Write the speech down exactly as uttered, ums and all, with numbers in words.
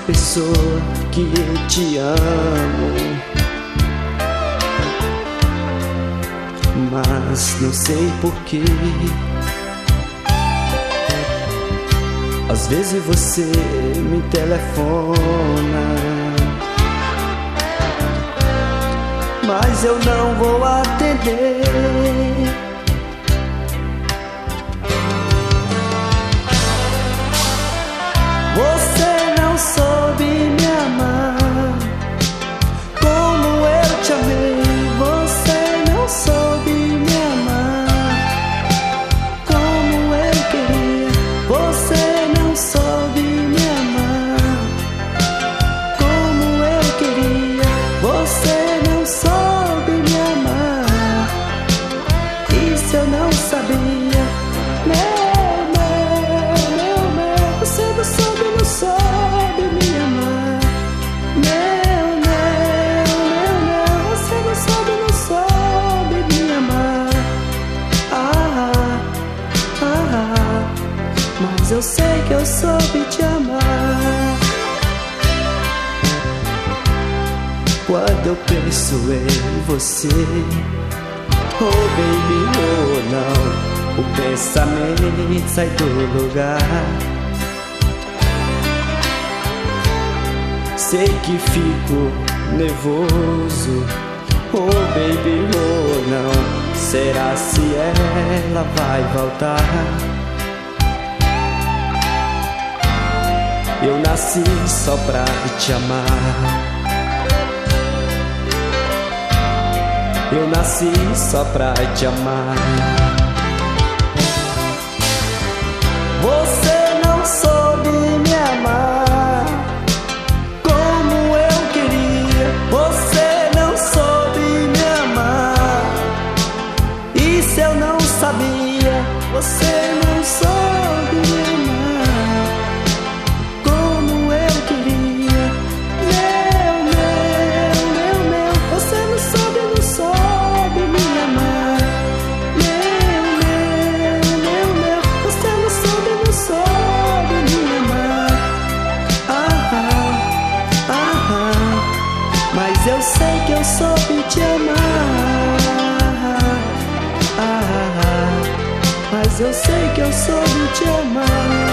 pessoa que eu te amo, mas não sei porquê. Às vezes você me telefona, mas eu não vou atender. Você não soube me amar como eu te amei. Você não soube me amar como eu queria. Você não soube me amar como eu queria. Você não soube me amar. Isso eu não sabia. Meu, meu, meu, meu. Você não soube, não soube me amar. Meu, meu, meu, meu. Você não soube, não soube me amar. Ah, ah, ah. Mas eu sei que eu soube te amar. Quando eu penso em você, oh baby, oh não, o pensamento sai do lugar. Sei que fico nervoso, oh baby, oh não. Será se ela vai voltar? Eu nasci só pra te amar. Eu nasci só pra te amar. Você não soube me amar como eu queria. Você não soube me amar. Isso eu não sabia. Você não soube me amar como eu queria. Meu, meu, meu, meu. Você não soube, não soube me amar. Meu, meu, meu, meu. Você não soube, não soube me amar. Ah, ah, ah, ah. Mas eu sei que eu soube te amar. Ah, ah, ah. Mas eu sei que eu soube te amar.